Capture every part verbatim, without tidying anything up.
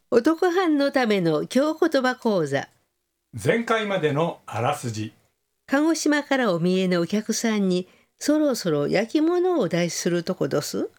男藩のための京言葉講座。 前回までのあらすじ。 鹿児島からお見えのお客さんにそろそろ焼き物をお出しするとこどす。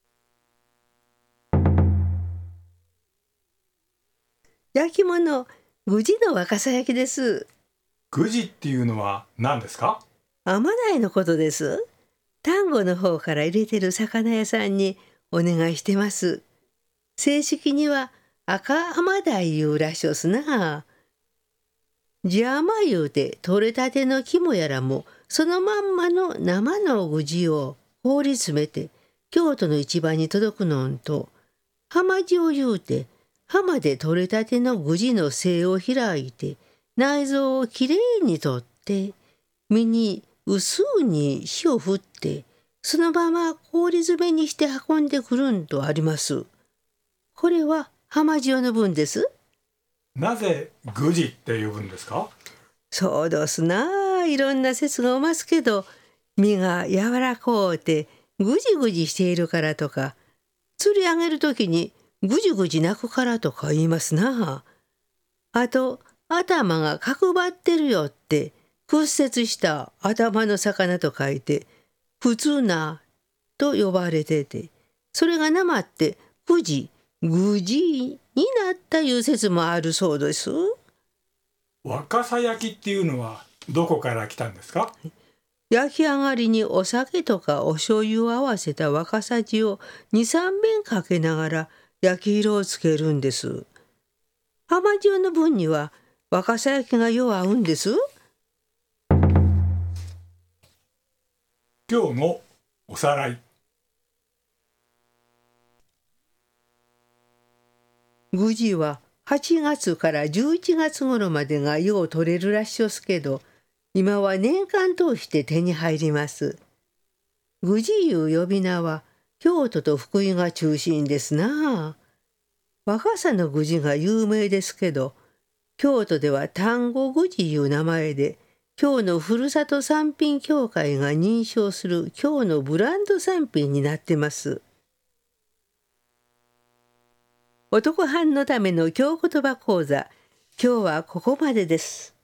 焼き物、宇治の若狭焼きです。 ぐじっていうのは何ですか？ 甘鯛のことです。丹後の方から入れてる魚屋さんにお願いしてます。正式には赤甘鯛いうらしょすな。地甘いうて取れたての肝やらもそのまんまの生のぐじを放り詰めて京都の市場に届くのんと、浜地を言うて浜で取れたてのぐじの背を開いて内臓をきれいに取って身に薄うに塩振ってそのまま氷詰めにして運んでくるんとあります。これは浜地の分です。 なぜぐじって呼ぶんですか？ そうどすな。いろんな説がおますけど、身が柔らこうてぐじぐじしているからとか、釣り上げるときにぐじぐじ鳴くからとか言いますな。あと頭が角張ってるよって屈折した頭の魚と書いて普通なと呼ばれてて、それがなまってぐじぐじになったいう説もあるそうです。 若狭焼きっていうのはどこから来たんですか？ 焼き上がりにお酒とかお醤油を合わせた若さじをに、さんべんかけながら焼き色をつけるんです。浜塩の分には若狭焼きがよう合うんです。 今日のおさらい。 ぐじははちがつからじゅういちがつ頃までがよう取れるらしおすけど、今は年間通して手に入ります。ぐじいう呼び名は京都と福井が中心ですな。若狭のぐじが有名ですけど、京都では丹後ぐじいう名前で、京のふるさと産品協会が認証する京のブランド産品になってます。男藩のための京言葉講座、今日はここまでです。